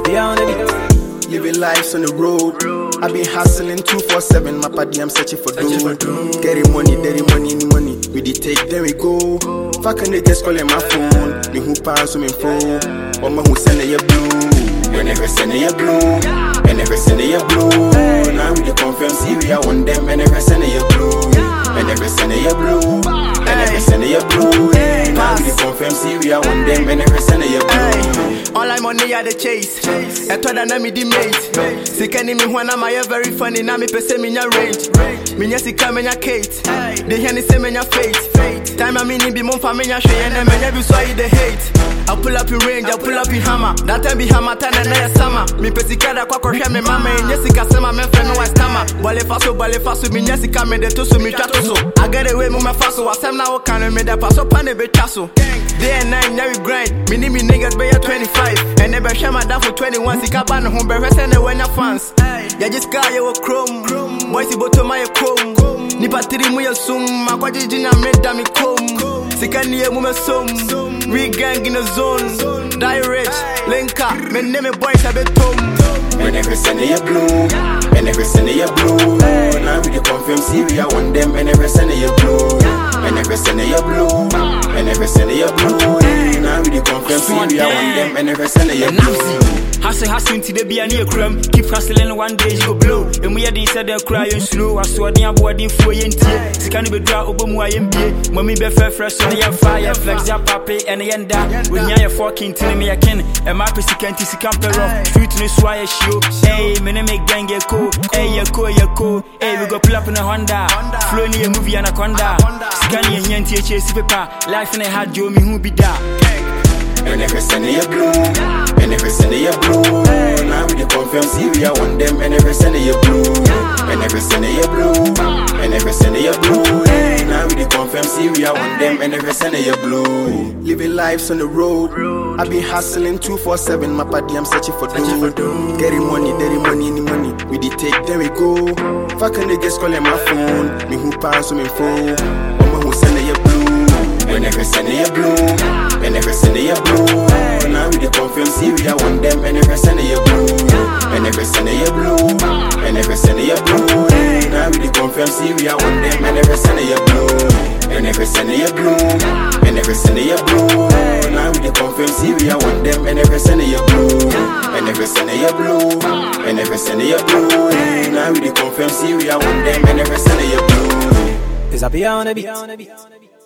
be on the beat. Living lives on the road. I've been hustling 247. My party, I'm searching for dough. Getting money, any money. We did take, then we go. Fucking niggas calling my phone. Me who pass me phone. Or my who send a blue. You never send a blue. And never send a blue. Now we the confirm, see we are on them. And never send a blue. And never send a blue. And never send a blue. Now we the confirm, see we are on them. And never send a blue. All I'm money at the chase. I told her na me the mate. Sikani me when I'm very funny. Na me pese me nya range. Me nya sika me nya Kate. They hear me say me nya fate. Time I mean be mon fa me nya shey and me nya be so I the hate. I pull up in range, I pull up in hammer. That time be hammer time and na summer. Me pese kada kwa kohwe me mama. Nya sika sema me fe no I stammer. Bale faso me nya sika me de to so me twa to so. I get away mo me faso wasem na wo kan me da paso pa ne be twa so. Day and night, now we grind. Me niggas be at 25. And never share my dad for 21. Sika ban home, be resting when your fans. Ya just got you chrome. Boys, you to my chrome. Nipa tiri mu ya sum. Makwaji jina meda mi comb. Sika niye mu me sum. We gang in the zone. Direct, linka. Me name boys a bit tom. And never send a blue. And never send a blue. Now we the confirm, see we are on them. And never send a blue. And never send a blue. And never send a blue. Now we the confirm, see we are on them. And never send a blue. Hustle until they be a near crumb. Keep hustling, one day you go blow. And we are the said they're crying slow. I saw the body for you. Sikani be draw over my MBA. Mommy be fair fresh on your fire. Flex your papi and the end down. When you're fucking telling me I can. And my pussy can't see camper off. Street in this wire show. Hey, me make gang get cool. Hey, you cool. Hey, we go pull up in a Honda. Flow in a movie anaconda. Sikani and Yanti chase paper. Life in a hard Joe, me who be that. And never send a blue. And never send a blue. Now we the confirm, see we are on them. And never send a blue. And never send a blue. And never send a blue. Now we the confirm, see we are on them. And never send a blue. Living lives on the road. I've been hustling 247. My party, I'm searching for dough. Getting money, any money. We did take, then we go. Fucking niggas calling my phone. Me who pass me phone. Or my who send a blue. And never send a blue. And never send a blue. Now we the confirm, see we are on them. And never send a blue. And never send a blue. And never send a blue. Now we the confirm, see we are on them. And never send a blue. And never send a blue. And never send a blue. Now we the confirm, see we are on them. And never send a blue. And never send a blue. And never send a blue. Now we the confirm, see we are on them. And never send a blue. Is I be on the beat.